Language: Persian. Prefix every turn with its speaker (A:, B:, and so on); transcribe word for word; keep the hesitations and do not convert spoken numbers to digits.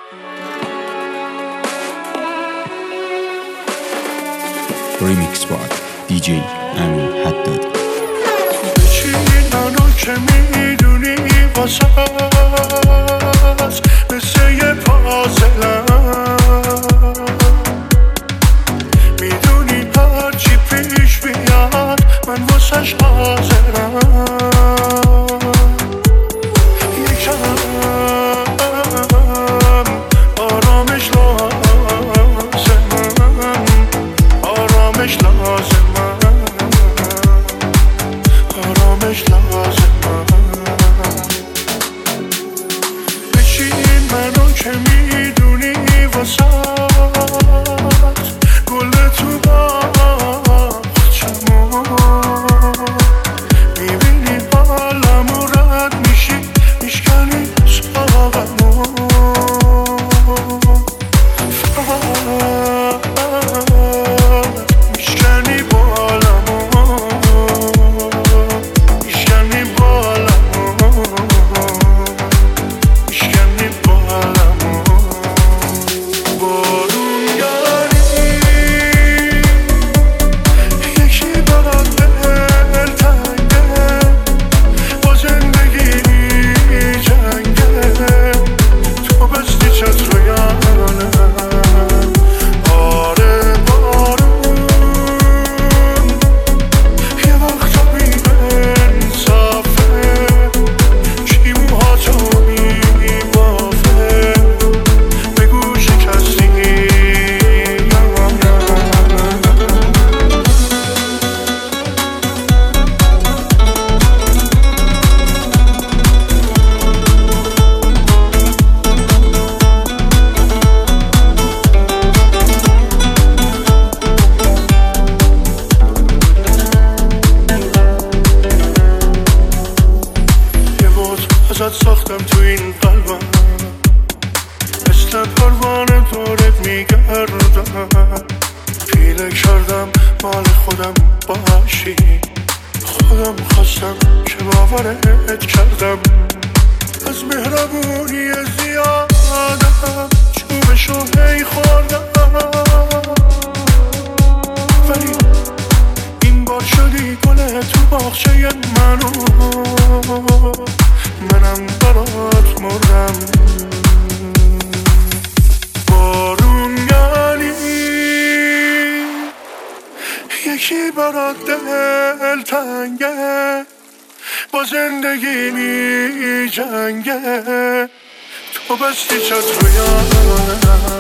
A: ریمیکس بار دی جی امین حدادی.
B: بچین منو که میدونی واسه مثل یه پازلم، میدونی هرچی پیش بیاد من واسش حاضرم. یکم آرامش لازمم، آرامش لازمم، آرامش لازمم. بشین منو که میدونی واسات گل تو باغچمو، میبینی حالمو رد میشی میشکنی ساقمو. میشکنی بالمو، میشکنی بالمو، میشکنی بالمو. بارونگری یکی برات دلتنگه، با زندگی جنگه. تو بستی چتر و یانم، آره بارون یه وقتا بی‌انصافه، کی موهاتو میبافه، بگو شکستی یا نه. یه بود ازت ساختم تو این قلبم، مثل پروانه دورت میگردم. پیله کردم مال خودم باشی، خودم خواستم که باورت کردم. از مهربونی زیادم چوبشو هی خوردم، ولی این بار شدی گل تو باغچه منو، منم برات مردم. بارونگری یکی برات دلتنگه، با زندگی می جنگه. تو بستی چتر و یانم،